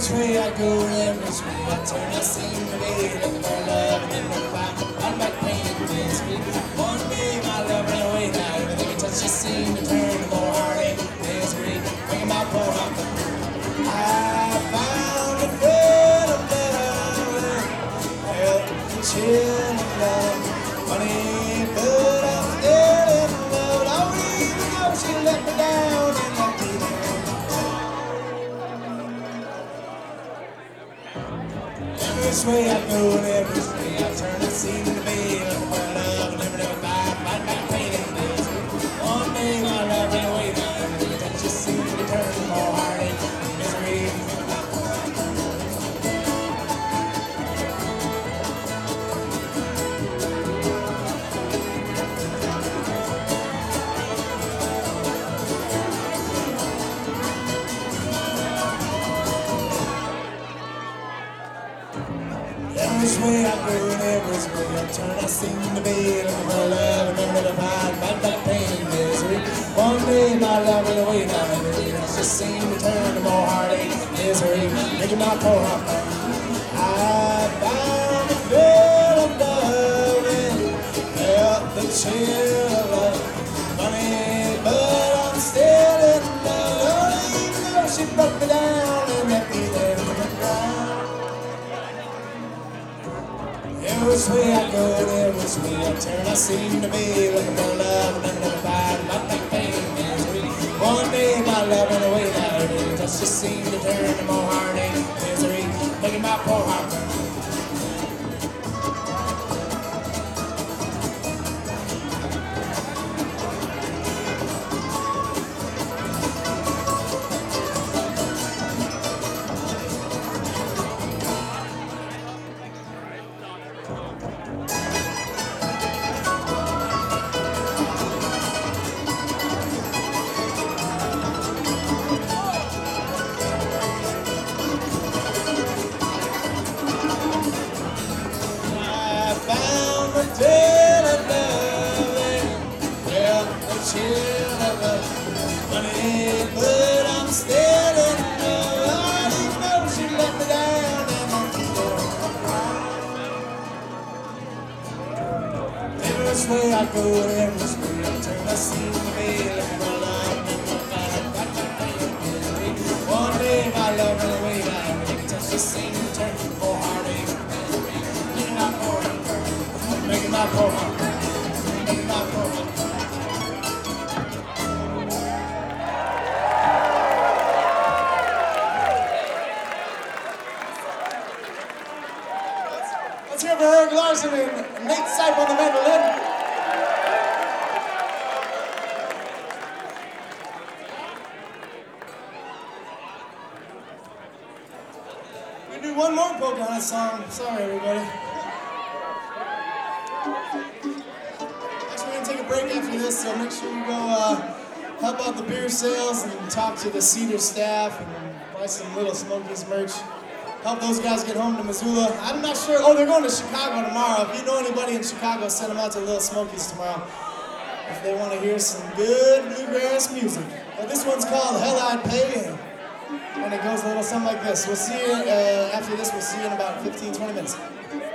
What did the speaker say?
which way I go and which way I turn, I seem to be looking for love and then we'll find I'm back pain and misery. One day my love ran away, now everything I touch just seemed to turn to more heartache and misery. Bringing my poor heart. I found a bit of love, felt the chill of love, funny, but I'm still in love. I don't even know she let me down and left me there. Every way I go and every way I turn, I seem to be looking for love and never find back pain and misery. One day my love ran away, now everything that just seemed to turn to more heartache and misery. Every way I go and every way I turn, I seem to be looking for love and never find back pain and misery. One day my love went away, now everything else just seemed to turn to more heartache and misery. Making my poor heart burn. I found a bit of love and felt the chill of love. Funny, but I'm still in love. Even though she broke me down and left me there to the ground. Every way I go and every way I turn, I seem to be looking for love and never find back pain and misery. One day my love went away, now everything just seemed to turn to more heartache and misery, making my poor heart burn. Funny, but I'm still in love. I didn't know she let me down and left me there. Every way I go and every way I turn, I seem to be looking for love and never find back pain and misery. One day my love ran away, now everything just seemed to turn for heartache and misery. Making my poor heart burn, making my poor heart burn, making my poor heart burn. Let's hear for Eric Larson and Nate Sipe on the mandolin. We're gonna do one more Pocahontas song. Sorry, everybody. Actually, we're gonna take a break after this, so make sure you go help out the beer sales and talk to the Cedar staff and buy some Little Smokies merch. Help those guys get home to Missoula. I'm not sure. Oh, they're going to Chicago tomorrow. If you know anybody in Chicago, send them out to Little Smokies tomorrow if they want to hear some good bluegrass music. But this one's called Hell I'd Pay, and it goes a little something like this. We'll see you after this. We'll see you in about 15, 20 minutes.